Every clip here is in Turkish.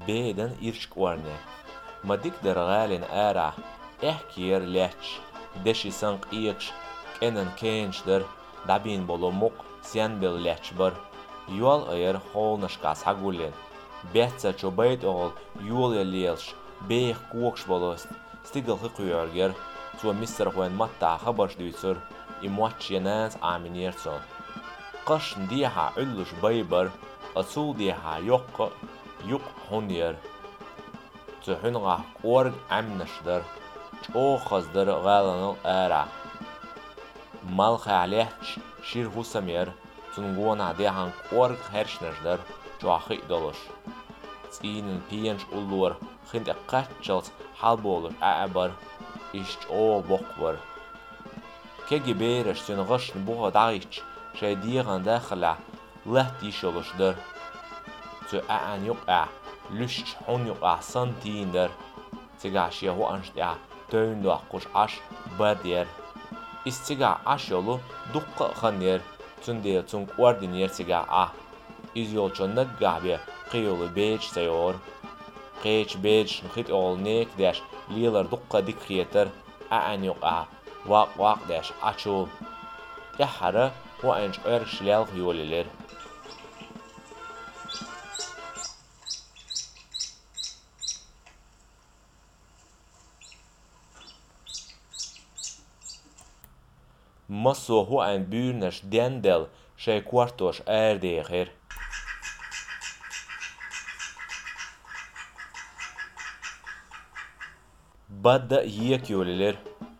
beden irsk warne. Madik der galen ara, ehkier lech, deshi sank ieksh, enen kenchder, dabin bolomuk, sianbel lechbar, yol ayer holnashkas hagulen. Betsa çobait ol, yol lielsh, beek kuoksh bolost, stigel hikuyarger, so Mr. Juan Matta habarsduitsur, imwatch yenans aminierson. قش ديها علش بيبر أصو ديها يق هنير تحنغا قورج عمنشدر أوخزدر غالن الآرا مالخ عليه شير هسمير تنقونا ديها قورج هرشنشدر جواخي دولش تسين بينش أولور خند قاتشلت حالبولر أعبر إشت أو بقبر كي بيرش تنغش نبوها دايتش شايديغان داخلة لهتي شلشدر تو أعن يقع لشت حون يقع سنتين در تيغاش يهو أنشتع تون دو أقوش عش بدير استيغا عش يلو دقة خنير تندير تنك وردنير تيغا إزيول چون نقع بي قيولو بيج سيور قيش بيج نخيط أول نيك داش ليلر دقة ديك خيتر أعن يقع واق داش عشول يحرى وأنج شلال يوليلر مصو هو أن بيرنش دندل شي كوارتوش ديخير بدأ يك يوليلر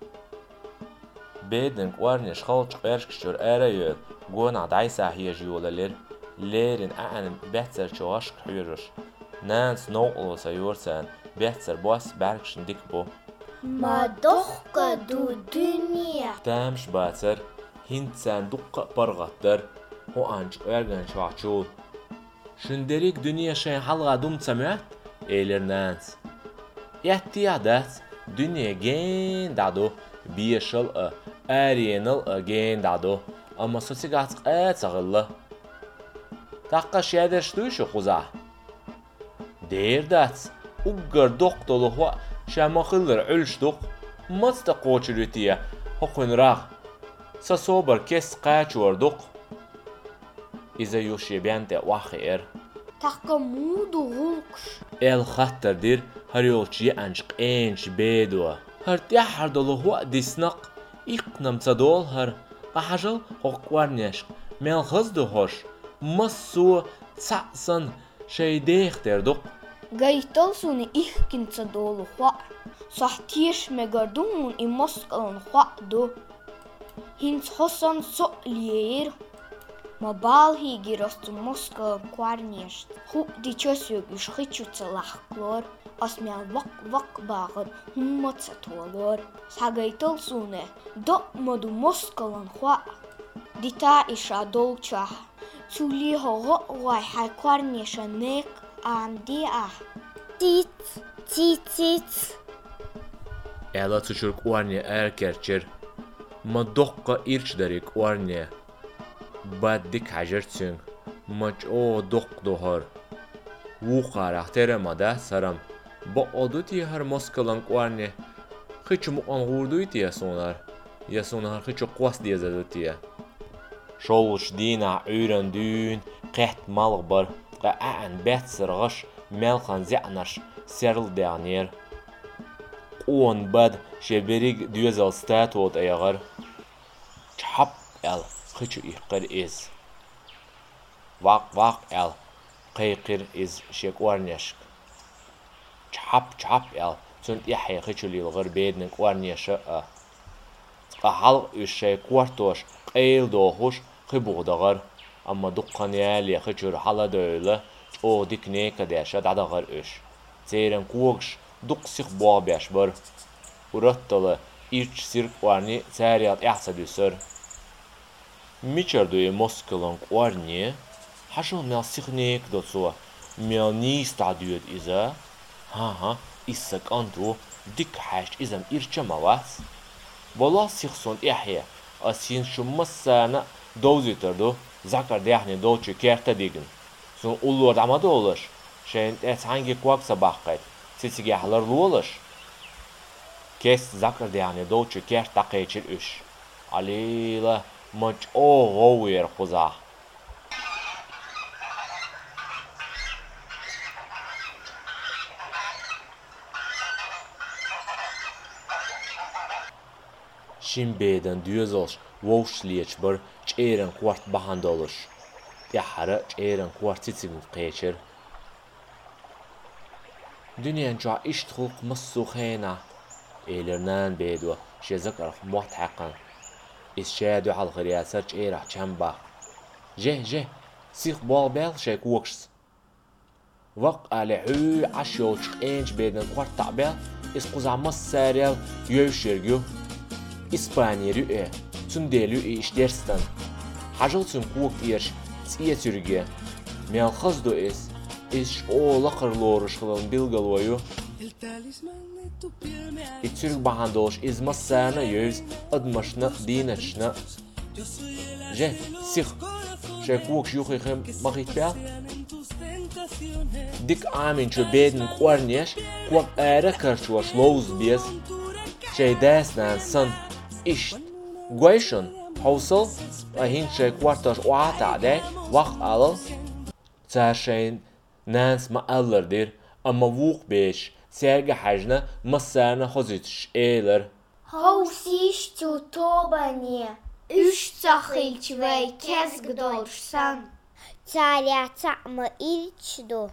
بيدن قوارنش خالج قرشكشور يول قونا دايسا هي جيولالير ليرن أعن بيتسر شواشك حيرش نانس نوقلو سيورسان بيتسر بوس باركشن ديكبو ما دقة دو دنيا تامش باتسر هنتسان دقة برغتر هو أنش قرغن شواشول شندريك دنيا شين حلغة دوم سمعت إيلر نانس يحتي عدات دنيا جين دادو بيشل أرينال جين دادو أما سوسيغات قاتغلة تاقا شادش دوشو خوزا دير دات وقر دوق دولو هو شامخلر علش دوق مصد قوچلوتيا هقن راغ ساسوبر كيس قاچور دوق إذا يوشي بيانتا واخير تاقا مودو غلقش الخطر دير هريولشي أنشق إنش بيدوا هرتيحر دولو هو ديسنق إقنم تدول هر قحجل هقوارنيش ملخز دوهوش مصو تسعسن شي ديخ دردوق قايتلسوني إحكين تدولو خوا صحتيش مقردون إمسكالن خوا دو هنس حسن سؤلير ما بالهي جيرستو مسكالن قوارنيش خو دي چسيوك يشخيچو تلاحقلور أسمع وق باغن هم تسطولور ساقايتلسوني دو مدو مسكالن خوا دي تا إشا دولچاه تولي هو غاي حال قوارنيشا نيك عندي تيت Ela tuşur قوارني erkerçer ما دقة إرش داري قوارني بدك حجرتسن ماچ او دق دوهر وقارا ترمادا سرم با odoti har moskalan قوارني خيچ مقان غوردويتي يا سونار خيچ قواس ديزادوتي شولش دينا عيران دون قحت مالغبر قاعن باتسر غش ملخان زعنش سرل دانير قوان باد شبريق دوزال ستاتوت ايغر چحب ال خيچو إحقر إز واق ال قيقر إز شيقوارنيشك چحب ال سنت يحيى خيچو ليلغر بيدن قوارنيشا قحال إشي قوارتوش قيل دوهوش خيبوغدغر أما دقان يالي خيچور حالا دولة او ديك نيكا داشا دادغر إش تيرن قوغش دق سيخ بوابيش بر ورطل إيش سيرك وارني تاريات إحسا دوسر ميچردوي موسكلون قوارني حشو ميال سيخ نيك دوتسوا ميال نيستا ديود إذا ها إسك أنتو ديك حاش إذا إيرشا مواس والله سيخ سون إحيا أسين شو مسانا دوزي تردو zakar dehni dolçu kerta digin. Son ullur amada olur. Şeyin hangi kuaksa bakayt. Sisi halar luğuluş. Kes zakır diyani doğçu kert dakayçir üş. Alila maç o yer kuza. Şimbeyden düz olş, voşliyeç bir çeyren kuart bahanda oluş. Yahara çeyren kuart sitsin qeçir. Dünyanın çoğa iş tulk mıssukhena. Eylerinden beydu, şezak arf muhtaqan. İşşadu hal gıriyasar çeyrah çamba. Je, sih bol bel şey kuakşs. Vaq alihü aşyoç enç beyden kuart tabel, isquzamaz sarel yövşergü. İspanyeri tündelü işlerstan. Hajıl tün kuak irş siyetürge. Melxazdu iş oğla qırloruşqılın bilgalvoyu. İçürük bahandoş izmasana yüz admaşna dinaçna. Je, sih, şey kuak yuxıqım maqitbel. Dik amin çö bedin kuarniyeş, kuak ära karşuaş loğuz biz. Şey desnan san iş guayşun hausal ahin şey kuartaş oata de vaqt alıl. Çar şeyin nans ma alırdır ama vuq beş sergi hajna masana hozitiş eyler. Hausiş tutobaniye. Üç saxilç ve kezgdolşsan. Çarya çakma ilçdo.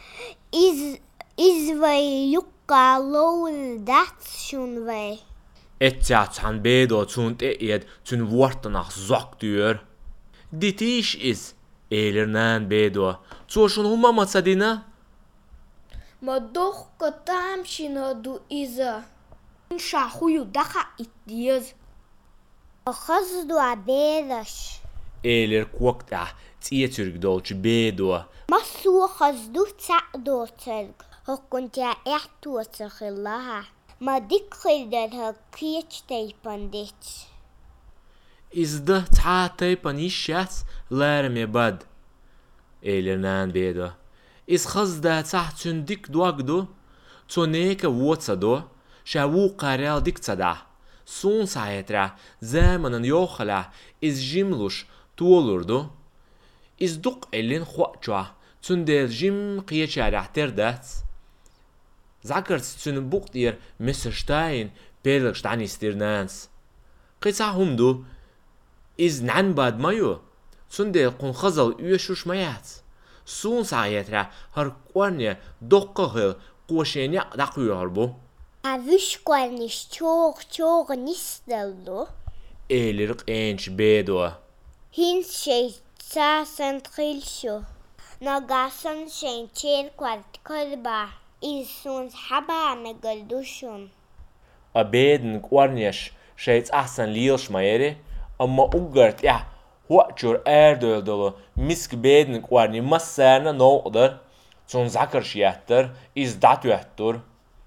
İzvay yukka lowdat şunvay. Etçatan bedo tun te'yed tun vuartanaq zok diyor. Ditiş is eylernen bedo. Çoşun humamasa dina? Ma dohka tamşina du iza. Şahuyu daha ittiyaz. Xazdu abelaş. Eyler kuakta tiyetürk dolçu bedo. Masu xazdu çakdo çelg. Hukunca ehtu çakıllaha. Ma dikkilder ha kiyeç teypandiç. İzda taatay panişyas larme bad. Eylernen bedo. İz xazda tahtun dik duagdo. Toneka vuotsado. Şavu qarel diktsada. Sun sayetra zamanın yoxala iz jimluş tuolurdu. İz duk elin xuaçua. Tundel jim qiyeçarahter dat. Zakert tun buktir Messerstein Perlstein istirnans. Qisa humdu iz nanbad mayo. Tundel qun khazal üyeşuş mayat. Sun sayetra har qwarne doqqahıl qoşenya daqıyor bu. Avüşkwarniş çok nisteldu. Eylir enç bedo. Hins şey çasan trilşu. Nagasan şey çerkwart kalba. İzsun haba megalduşun. Abeden qwarneş şeyt ahsan liyilş mayeri. Amma ugart ya huaçur erdöldolu misk beden qwarni masana noqdar. Son zakarşiyattır iz datüyattur.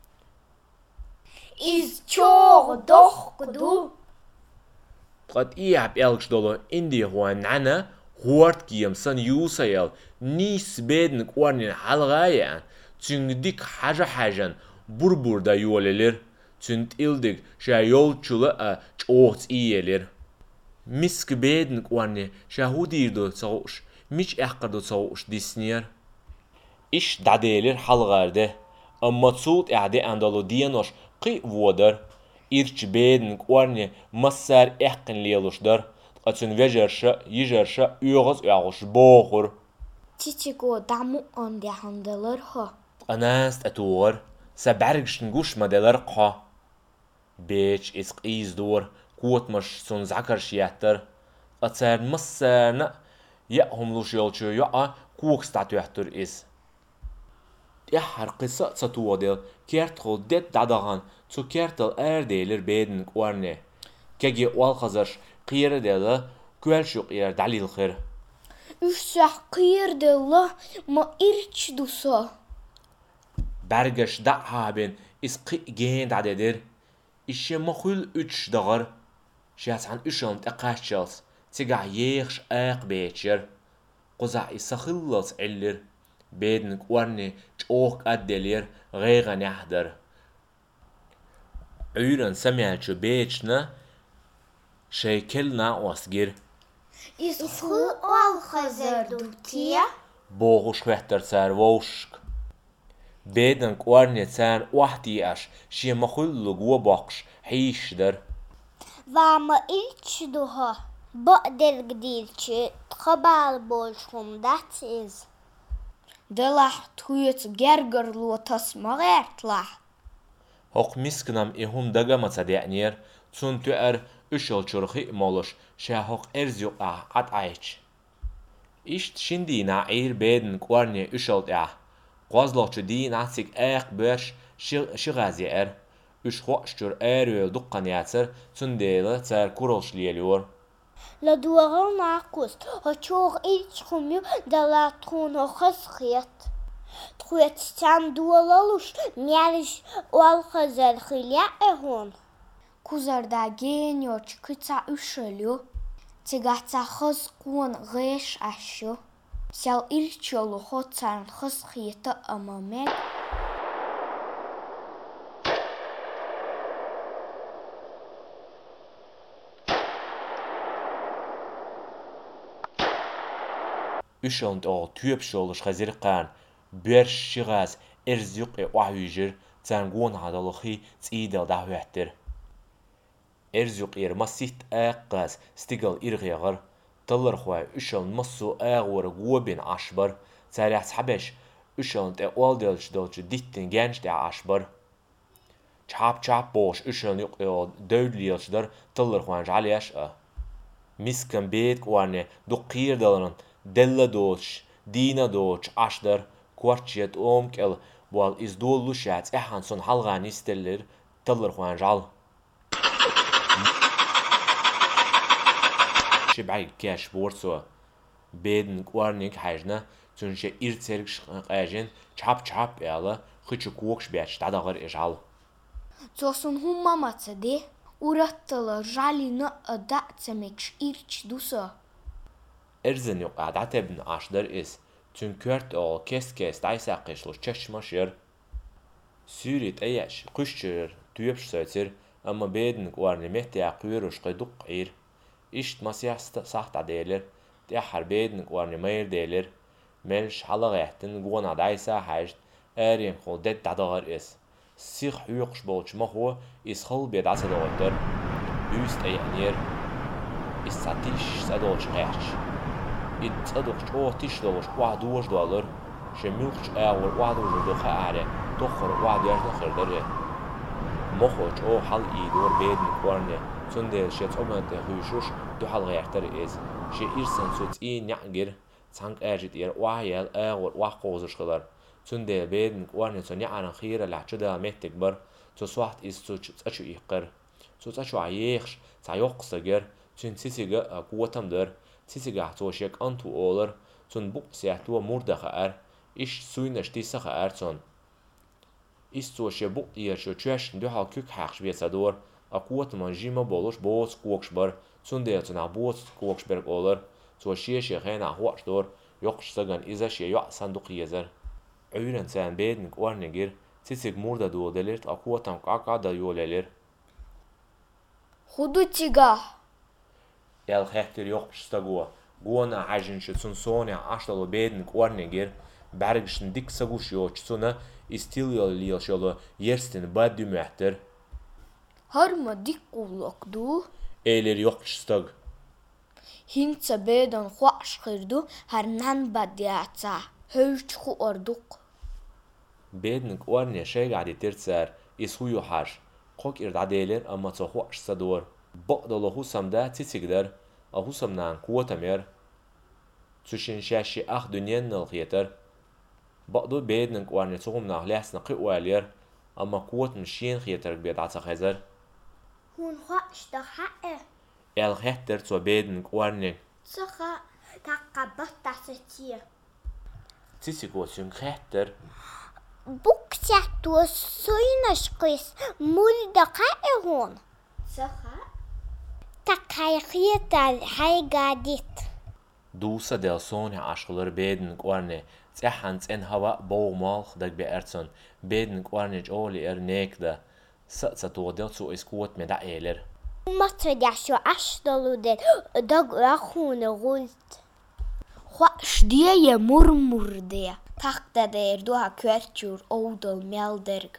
İz çok dohkudu. Qad iyap elgş dolu indi huan nana huart giyamsan yusayal nis beden qwarnin halgayan. Çünkü dik hajan burburda yolelir. Çünkü ildik şey yolçulu çoğut iyelir. Misk beden qwarni şahudirdu çavuş. Miç ehqardu çavuş disniyer. İş dadelir halgardı. Amma çut ade andalu diyanoş qi vodar. İrç beden qwarni masar ehqin liyaluşdar. Qatun vejerşa yijerşa uyğuz boğur. Çiçiko damu ande handalar ha. Anast atuğur. Sabargşn guşmadeler qa. Beç isqizdur. Kuatmaş son zakarşiyattar. Atar masana ya humluş yolçu ya kuak statüyattır is. Ya har qissa satuadel kertol det dadagan tu kertol erdelir beden qwarne. Kegi walqazar qirdela kuelşuq yer dalil khir. Üç qirdella ma irç dusa. Bergeş da haben is qi gen dadedir. İşe mahul 3 dağır. Şasan 3 ant aqaçals. Tiga yeğş aq beçer. Qoza isakhillas eller. بيدن قوارني جوك أدلير غيغا نحضر عيران سمعتشو بيتشنا شيكلنا أسجر Is goed al gezegd, ja? بوغش وحتر سار ووشك بيدن قوارني تسان وحدي أش شي مخلو جوا باقش حيش در Waar me iets doen, baqder gdieltje, tgebal bolschum, dat is. De lacht thuits gerger lotas magert lacht. هق مسكنام إهم دقا ما تصدقنير تون تؤر أشل شرخي مالش شاهق إرزيو عد عيش إشت شندينا عير بيدن قوارني أشل قوازلوش دي ناسك برش شغازي إش خوشتر ويل دقان ياتر تون ديلا تار كورلش ليليور La dooral nakust, het joog iets gemju, de la troon nog geschiet. Truet staan doorlalus, mjerisch al gezegd, ja, hon. Kuzarda genioch kitsa ushelio. Tigata khos kun gesh asho. Sal ircholo khotsan khoskhita amamek. Ushant al tuupshols gezirqan برش شغاز إرزيق وعيجر تانقون عدالخي تيدل دعواتر إرزيق مسيت آقاز ستيقل إرغيغر طلر خواي أشل مصو آغور قوبين عشبر تاريح حبش أشل تقوال دلش ديتن جانش دع عشبر چاب باش أشل يقل دوليلش در طلر خوانج عليش مسكن بيت قواني دقير دلرن دل دوش دينا دوش عشدر كوارتشيت كل بوال إزدول لوشات إحانسون حلغاني ستلر تلر خوانجال شبعي كاش بورسو بيدن كوارنيك حاجنا تنشي إرتسرقش قاجين چاب يالا خيچو كوكش بياتش تدغر إجال Zosun humma matsade. Urattala jalina adatsemekş irç dusa. إرزن يقعد عتبن عشدر تنكرت أو كيس دايساقش لو تشمشير سوريت أيش قشر تيبش ساتر أما بيدن قوارن مهتي عقيرش قدق عير إشت مسيح صحت عديلر تأحر بيدن قوارن مير ديلر ملش حلقيتن قوانا دايسا حاجد آرين خلدت دادغر سيخ يقش بولش مخو خل بيد عسدوتر بيست أيانير ساتيش سادولش قيرش إتصدقش أو تشدوش $1 شميلش أول $1 خيارة تخر $1 خردره مخوش أو حل إيدور بيدن قوارنه تندل شيت أمانت خوشوش دو حل غيرتر شي إرسن سوت نعجر تانك أجد وعيال أول وقوزش خلر تندل بيدن قوارنه تنيعن خيرة لحجدا مهتكبر تسوحت تأشو إيقر تأشو عيخش تايوقسجر تنسيسيجا قوتم در تيسيجا توشيك أنتو أولر تون بوك سيحتوا مردخ إش سوينش تيسخ تون توشي بوك يرشو تشاش دو حال كوك حقش بيسادور قوت من جيما بولوش بوس كوكش بر تون ديتون بوس كوكش برق أولر توشيش يخين عواش دور يقش سجن إزاش يوع صندوق يزر عيرن سان بيدن قوارنجر تيسيج مردا دو دليرت قوتم قاقادا يوليلر خدو تيجا خاطر يقش استجوا قونا عجن شتون صوني عشلو بيدن قوارنجر برگشن ديك سگوش يوچسونا استيليال ليالشالو يرستن بادو محتر Harma dik ulokdu. ايلر يقش استج Hintsa bedan khwashkhirdu harnan badiatsa. Hölchku orduk. بيدن قوارني شيء قاعد ترتسار يسويو حاش قوك إرداديلر أما تخوش صدور بقدلو هوسم دا تيتيقدر هوسم نان قوة مير تشين شاشي دنيان نلقيتر بقدو بيدن قوارني تغم نغليس نقوالير أما قوة مشين خيتر بيد عطا خيزر هون خوش دا حقه خيتر تو بيدن قوارني سخا تقبط تاسيتيه تيتيقو سين خيتر بوكسات تو سوينش قيس مول دقائق هون سخا تقايقية هاي قادت دوسا دل صوني عشقلر بيدن قوارني تحنت إن هوا بو مال خدك بأرتون بيدن قوارنج أولي إرنيك ده ستوديل سو إسكوت مدا إيلر ماترداشو أشتلودل دق رخون غلط Hva stier mormor det? Takta der du har kvertjur odol melderg.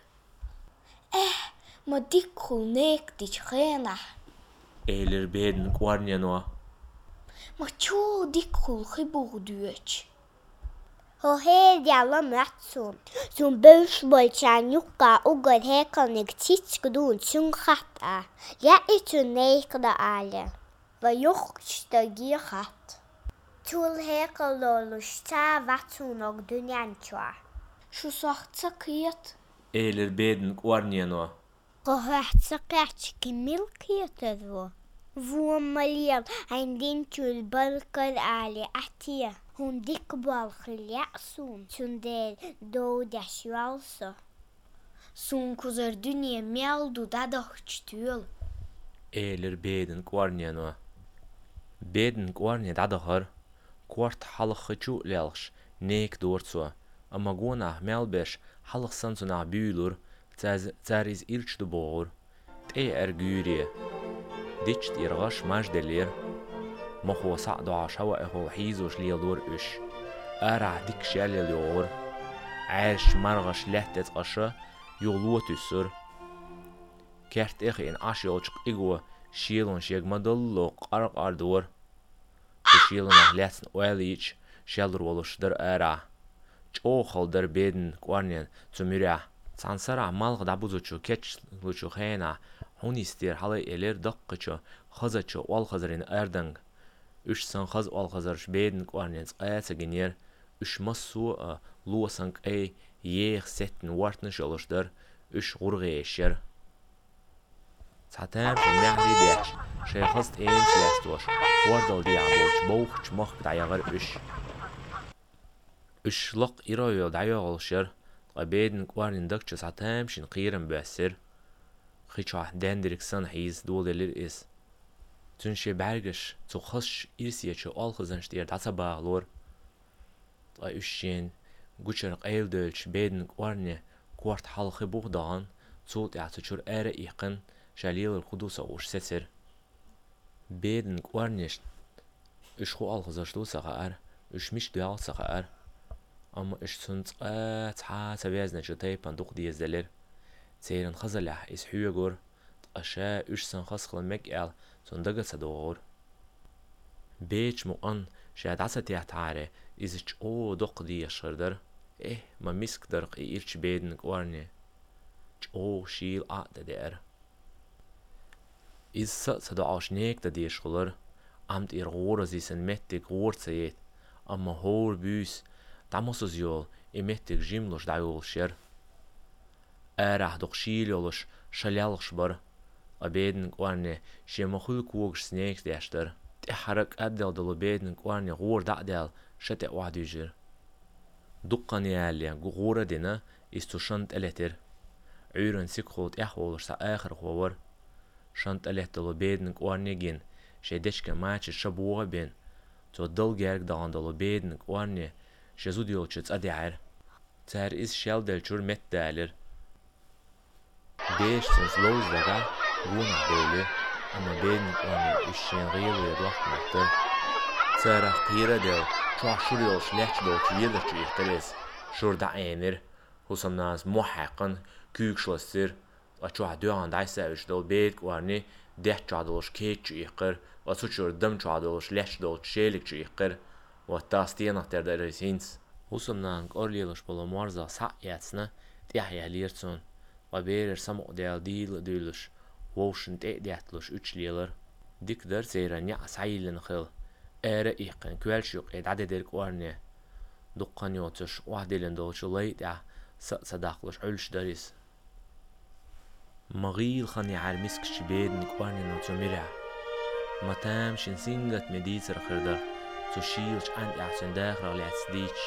Ma dikkul nek dit chena. إيلر بيدن قوارنيا نوا Ma tjo dikkul chibur duech. Ho her jalla matsun som bøsbol chanukka og går hekanig titskudun sun khata. Ja itu neikda ale. Va yokhsta gihat. Tul hekalolush ta vatsun og dunyanchwa. Shu sagt sakiet. إيلر بيدن قوارنيا نوا Ho hatsa katski milkietadvo. Vu malial ein dintul balkar ale atia. Hon dikkbal khliasun sundel do dashalsa. Sun kuzar dünya meldu dadachtuel. إيلر بيدن قوارنيا نوا بيدن قوارنيا دادهر كورت حلق خجو لالش نيك دورتسوا أما قونا ملبش حلق سنسونا بيولور تاريز إلش دبور تأي أرجوري ديشت إرغاش ماجدلير مخو سعدو عشوا إخو حيزوش ليلور إش أرع ديك شالي اليور عاش مرغش لحتت أشا يغلوت السر كارت إخي إن عشيوشق إغوى شيلون شيغ مدلو قرق أردور شيلون أهلاتن أوليش شالر ولوش در أرع جوخل در بيدن قوارنين تميرع تانسرع مالغ دابوزوچو كيتش لوچو خينا هونيستير حالي إلير دقچو خزچو والخزرين أردنگ üç sankhaz alkhazarış beden qwarnens ayasa genyer üç massu luasank ay yeex setten wartna şoluşdur üç gurgeşer Zaten mehri deş şeyhast eem şlestoş wardal diaboch boch mach dayagar üç laq irayo dayagalşer beden qwarnin dakça zaten şin qirim besir khicha dendriksan hiz dolelir is Tünşe bergisch zu khosh irsiyeche alkhazan stier dasabalor da üschen gucher eildölch beden qwarne quart halkhe buğdan zut atchur ere iqin shalil alqudusa ush seser beden qwarne üş khu alkhazashtu sagar üş mish dual sagar amma üş sunt ta sabezna jtay panduq diyezeler zeren khazalah is hugur asha üş san khas khlemek el Sondaga sador. Beach mu'an shadasa teatare izich o doqdi yashardar. Ma miskdar qirch beden qwarne. O shil aqda der. Is sado ashnek da dishgulur. Amt irgora zisen mettig gortsayet. Amma hor bus damosos yol emettig jimlosh dayol sher. Arah doq shilolosh shalalshbar. Beden qwarne shemkhul kuog snakes dashter تحرك أدل دلو بيدن قواني غور دعدل شتى وعديجر دقاني عاليا غورة دينا استوشنت ألتر عيرن سيكخوت إحوالش سا آخر خوار شنت ألت دلو بيدن قواني جين شدشك ماتش شبوغ بين تو دل جارك دان دلو بيدن قواني شزوديو تشتس أدعر تار إس شال دلشور مت دالر بيش سنس لوز دقا غونا بيلي أما بين قواني إشين غيلي دوح مكتر تارا قيرة دل شوح شوريوش لحش دوش ويلش يخترس شور دا عينر حسام ناس محقن كيوك شلستر وشوح دوان داي ساوش دل بيت قواني ده چادلوش كيك يقر وسوچور دم چادلوش لحش دل شيلك يقر وتاستينا تر درسينس حسام نانك أرليلوش بلو مارزا ساقياتسنا تيحيا ليرتسون وبيرر سمو ديال ديل ديلوش ووشن تأدياتلوش üçlيلر ديك در سيران يع سعيلن خيل إيقن كوالشوق عددر قوارني دقان يوتش وعدلن دولش ليدع صداقلوش علش داريس مغيل خاني عالمسك شبيدن قوارني نوتو مرع متام شنسينغت مديسر خردر تشيلش عند احسن داخر لعتسديش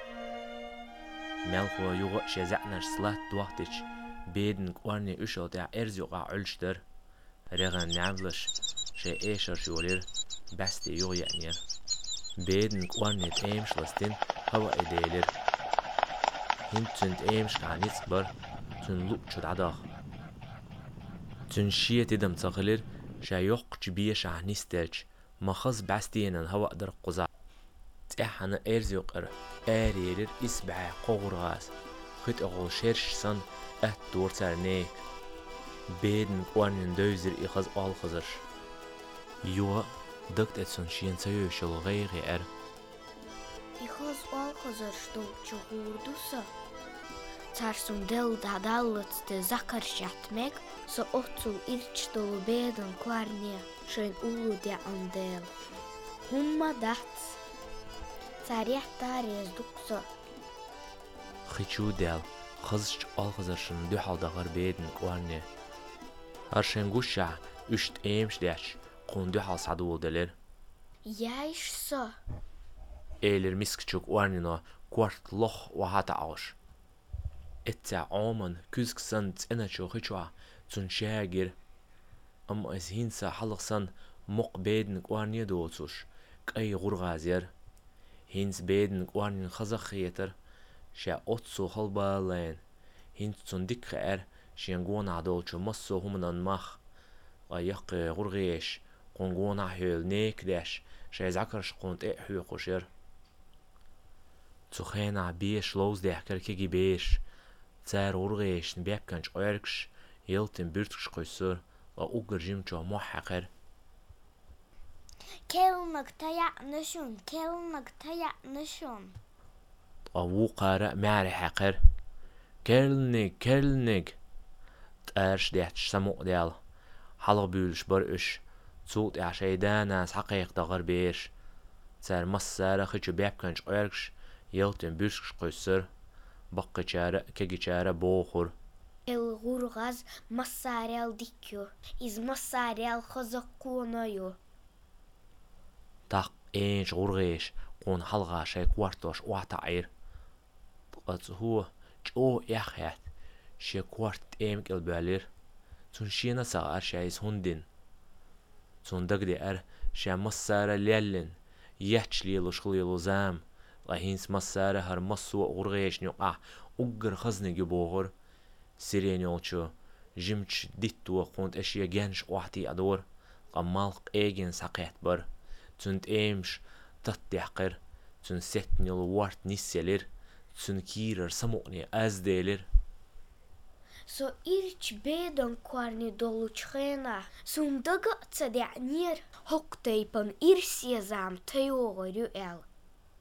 ملخو يوغ شزعناش صلات دوحتش بيدن قوارني اشل دع ارزيوغا علشدر رغن نعملش شي ايشر شولير بستي يوغ يعنير بيدن قوارني تيمش لستين هوا اديلر Hint tunt eemschkanits bar tun lutschud adach. Tun shiet idam tsaqilir sha yoqch biya shahnistelch مخص باستينا هوا قدر قزا تحنا ارزيق ارير اسبع قورغاس خيت اغل شرش سن دور سرنيك بيدن قوانين دوزر اخز آل خزرش يوا دكت اتسون شين سيو شل غيغي اخز آل خزرش دو چهوردوسا ترسون دل دادالت de zakarşat meg så otsul irçdolu beden kvarnia schön ulu de andel humma dats tarihtares duksa خيچو دل خزش آل خزرشن دو حال دغر بيدن قواني هرشن گوشا اشت ايمش داش قون دو حال سعدول دلر yaişsa ايلر مسكچوك قوانينا كوارت لخ وهاتا عوش اتسع عومن كوزك سن تسعنا شو خيچوا تون شاگير اما از هينسا حلق سن مق بيدن قواني دوتوش كأي غرغازير هينس بيدن قواني خزق خيتر شا اتسو خلبالين هينس تون ديك خير شين قوانا دولچو مصو همنان مخ غيق غرغيش قون قوانا حيل نيك داش شا زكرش قونت اي حيو خوشير تخينا بيش لوز دحكر كيجي بيش تار غرغيش نبيب كانش ايركش يلتن بيرتكش قيسر وأوجر جيمچو محقر كلمك تيعنشون كلمك تيعنشون أو قارئ معري حقر كلنك تارش ديحتش سمو ديال حلق بيولش برقش صوت عشايدان ناس حقيق دغر بيش تار مصارة خيچو بيب كانش ايركش يلتن بيرتكش قيسر بقى چارة كجي چارة بوخور الغرغاز مساريال ديكيو iz مساريال خزقونايو تاق اينش غرغيش قون حلقة شاي كوارتوش وعطعير بقات هو جو يخيات شي كوارت ايمك البالير تون شينا ساقار شايس هندين تون دقدي شا مسارة ليلين يحش ليلو شغليلو زام هينس مسارة هر مسو غرغيش نيوقع اقر خزني بوغر سيرين يولچو جمچ ديتو قونت اشيا جنش وحتي ادور قمالق ايجن ساقيت بر تنت ايمش تتحقر تن ستني الوارت نسيلر تن كيرر سموقني ازديلر Så irç beden kvarni dolu çxena. Sun daga tsadyanir hoktaypan irsiyazam tayoğru el.